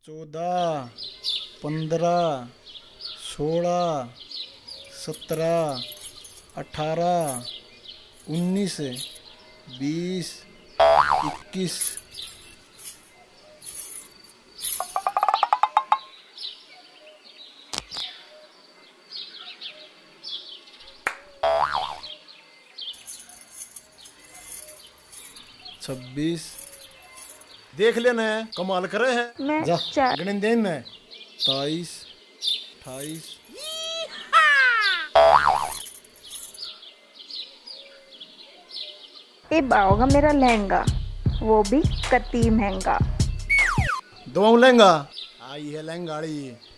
14, 15, 16, 17, 18, 19, 20, 21। छब्बीस। देख लेना है, कमाल करे है। जा गिन देन है। 27, 28। ये बाओगा मेरा लहंगा, वो भी कती महंगा। दो लहंगा आई है लहंगाड़ी।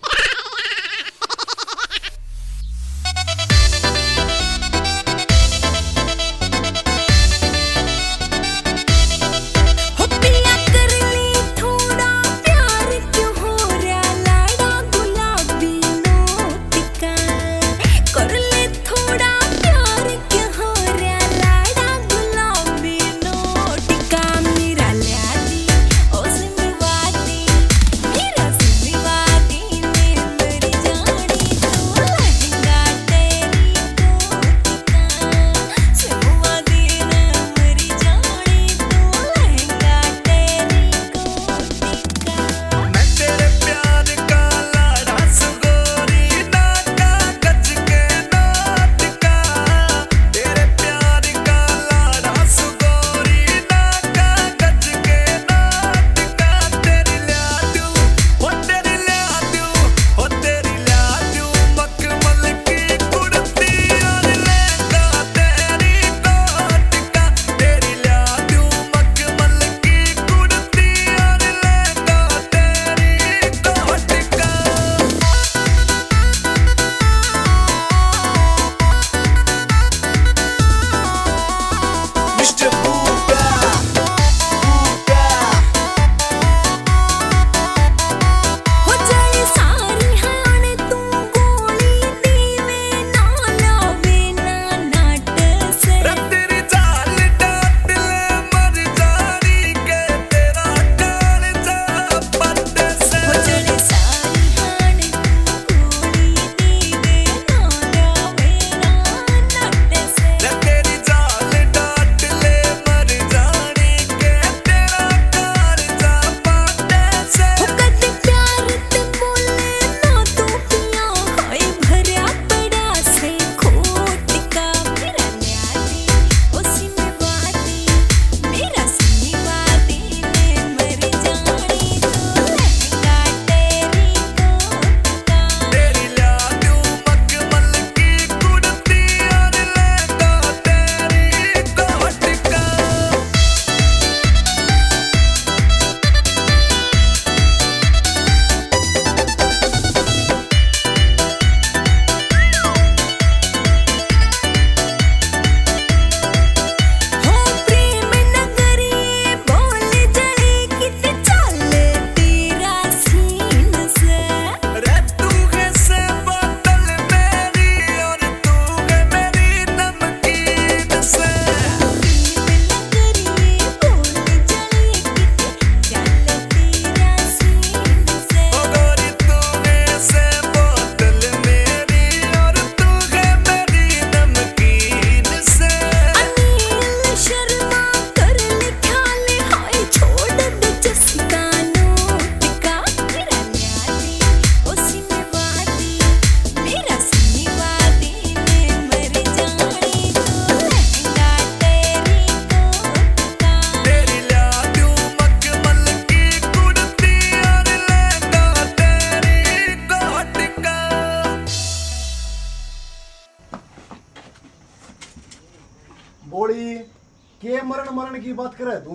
बोली के मरण की बात करे तू?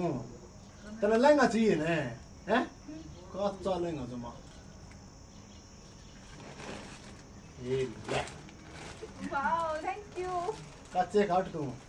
तेने लहंगा चाहिए ना? हैं? कच्चा लहंगा जमा। ये ले। Wow, thank you. कच्चे काट तू।